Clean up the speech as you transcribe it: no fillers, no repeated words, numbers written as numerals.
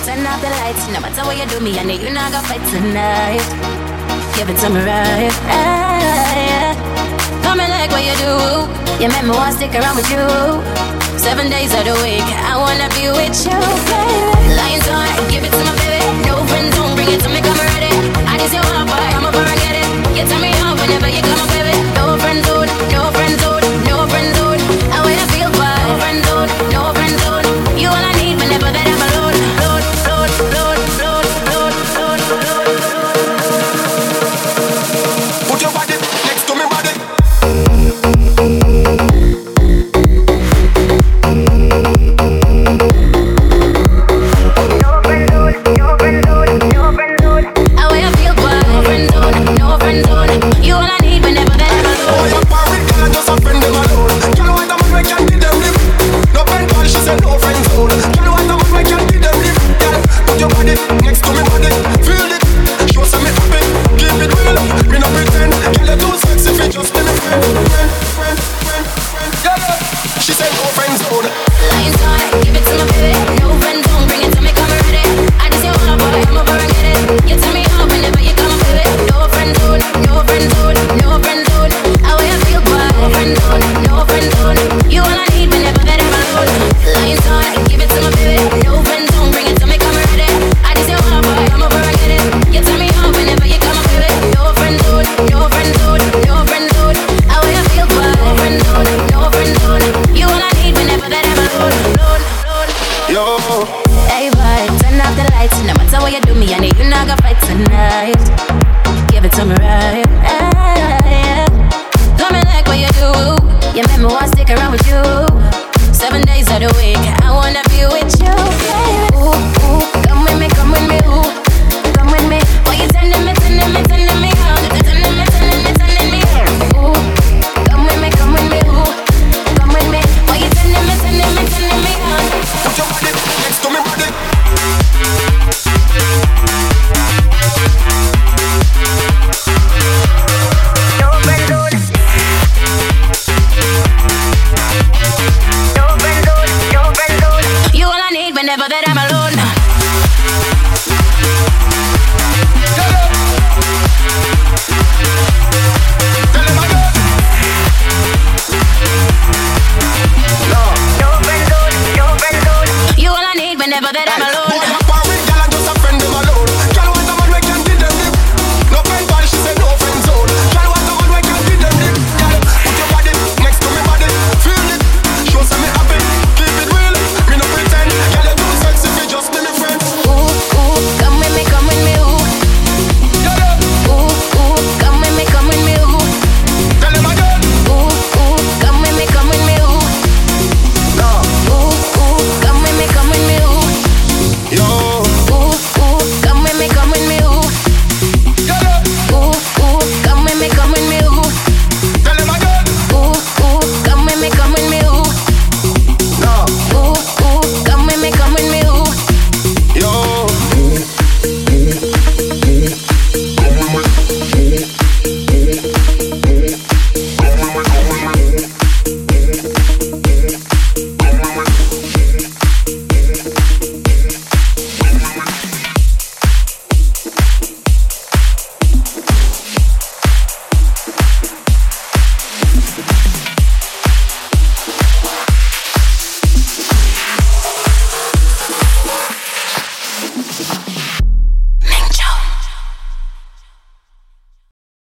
turn off the lights. No matter what you do, me, I know you're not gonna fight tonight. Give it to me right. Yeah. Coming like what you do. You make me wanna stick around with you. 7 days of the week, I wanna be with you, baby. Lions on, give it to my baby. No friends don't bring it to me, come ready. I just you wanna buy, I'm over and get it. You tell me off whenever you come, baby. No friends zone, no friends zone, no friends zone. I wanna feel fine. No friends zone, no friends zone. You all I need whenever that I'm alone. Load, load, load, load, load, load, load, load. Put your body next to me body. Never that